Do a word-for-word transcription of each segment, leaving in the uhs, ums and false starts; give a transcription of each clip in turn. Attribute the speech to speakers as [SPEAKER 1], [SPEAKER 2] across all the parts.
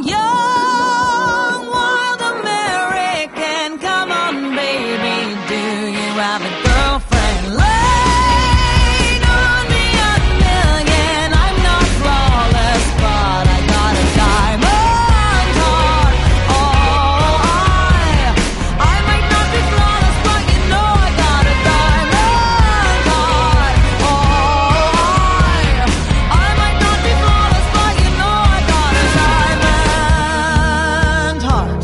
[SPEAKER 1] Young, wild American, come on, baby, do you have a girlfriend? Lean on me a million. I'm not flawless, but I got a diamond heart. Oh, I, I might not be flawless, but you know I got a diamond heart. Oh, I, I might not be flawless, but you know I got a diamond heart.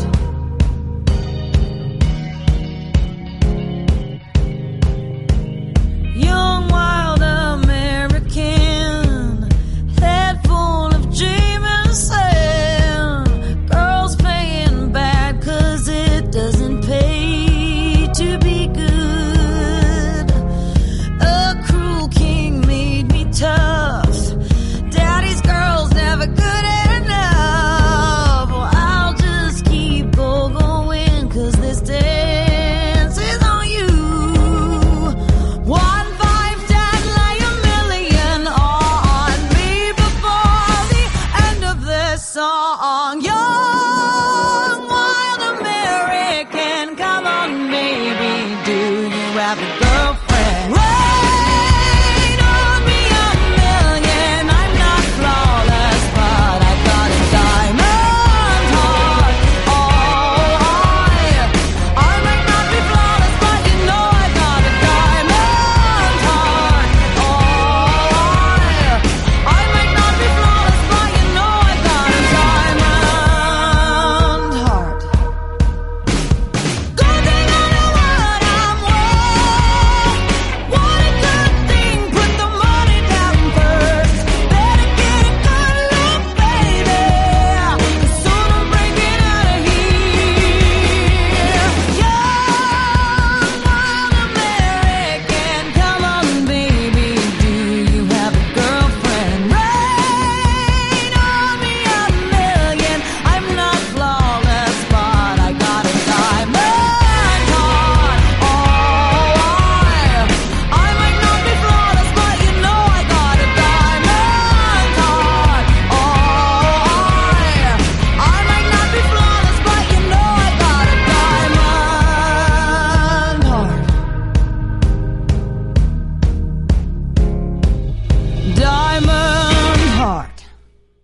[SPEAKER 1] Young, wild American, head full of dream and sand. Girls playing bad 'cause it doesn't pay to be good. A cruel king made me tough. Daddy's girl's never good enough. Well, I'll just keep on going 'cause this dance is on you. One, five, ten, lay a million on me before the end of this song. You're